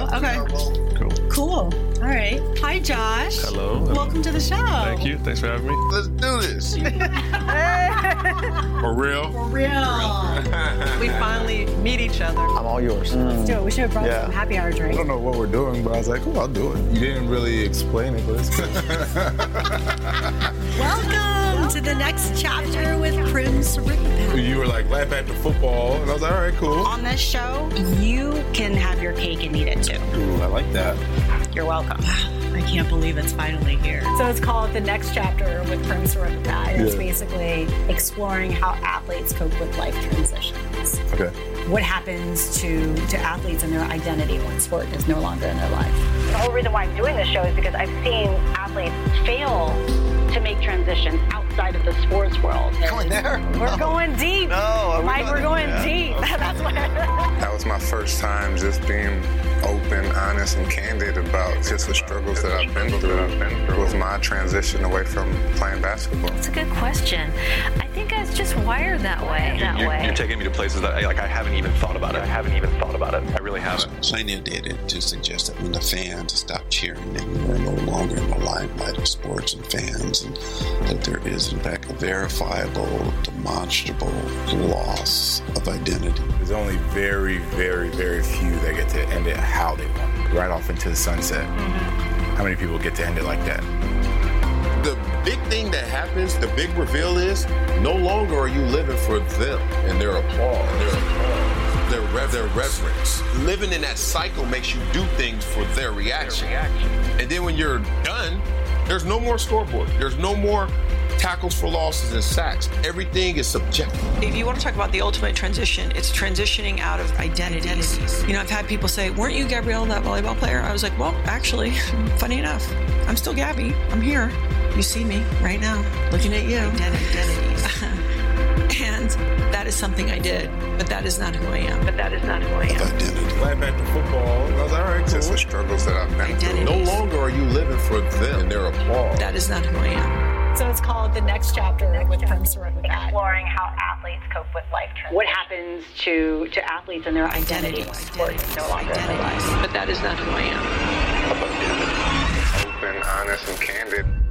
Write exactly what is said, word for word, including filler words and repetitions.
Oh, okay. Cool. Cool. All right. Hi, Josh. Hello. Welcome to the show. Thank you. Thanks for having me. Let's do this. For real? For real. We finally meet each other. I'm all yours. Let's do it. We should have brought Yeah. some happy hour I drinks. don't know what we're doing, but I was like, oh, I'll do it. You didn't really explain it, but it's good. Welcome to the next chapter with Prim Saripapat. You were like, laugh at the football. And I was like, all right, cool. On this show, you can have your cake and eat it too. Ooh, I like that. You're welcome. I can't believe it's finally here. So it's called The Next Chapter with Prim Saripapat. It's Yeah. basically exploring how athletes cope with life transitions. Okay. What happens to, to athletes and their identity when sport is no longer in their life. The whole reason why I'm doing this show is because I've seen athletes fail to make transitions outside of the sports world. Going there? We're No. going deep. No, are we Mike, going we're going there? deep. That's what. That was my first time just being open, honest, and candid about just the struggles that I've been through. I've been through with my transition away from playing basketball. That's a good question. I think I was just wired that way. That You're, way. you're taking me to places that I, like I haven't even thought about it. I haven't even thought about it. I really haven't. Plenty of data to suggest that when the fans stop cheering and you are no longer in the limelight of sports and fans, and that there is in fact a verifiable, demonstrable loss of identity. There's only very, very, very few that get to end it how they want it, right off into the sunset. How many people get to end it like that? The big thing that happens, the big reveal is, no longer are you living for them and their applause, their applause, their, rev- their reverence. Living in that cycle makes you do things for their reaction. Their reaction. And then when you're done, there's no more scoreboard. There's no more tackles for losses and sacks. Everything is subjective. If you want to talk about the ultimate transition, it's transitioning out of identities. You know, I've had people say, weren't you Gabrielle, that volleyball player? I was like, well, actually, funny enough, I'm still Gabby. I'm here. You see me right now, looking at you. Identities. And that is something I did, but that is not who I am. But that is not who I Of am. identity. Laugh at the football. And I was like, all right, Just the cool. struggles that I've been through. Identity. No longer are you living for them and their applause. That is not who I am. So it's called The Next Chapter with Prim Saripapat. Exploring how athletes cope with life transitions. What happens to, to athletes and their identity when sport is no longer in their lives. But that is not who I am. Open, honest, and candid